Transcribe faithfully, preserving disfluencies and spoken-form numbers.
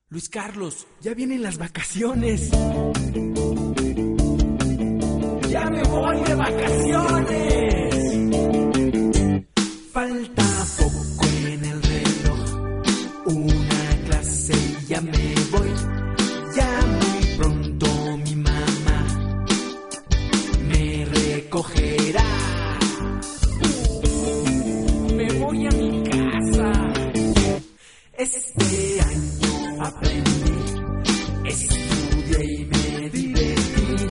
Luis Carlos, ya vienen las vacaciones. ¡Ya me voy de vacaciones! Falta poco en el reloj, una clase y ya me voy. Ya muy pronto mi mamá me recogerá. Me voy a mi casa. Este